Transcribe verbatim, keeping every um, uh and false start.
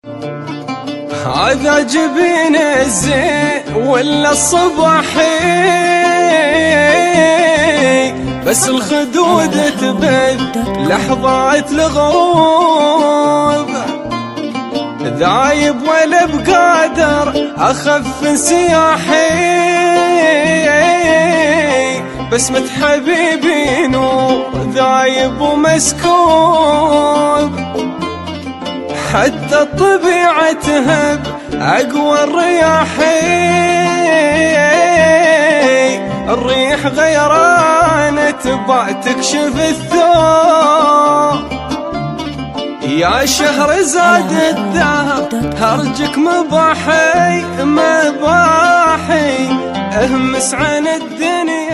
هذا جبين الزين ولا الصباحي، بس الخدود تبث لحظات الغروب، ذايب ولا بقادر أخف سياحي، بسمة حبيبي نور ذايب ومسكوب، حتى الطبيعة تهب أقوى الرياحي، الريح غيرانة تبع تكشف الثوب، يا شهر زاد الدهر هرجك مباحي مباحي، اهمس عن الدنيا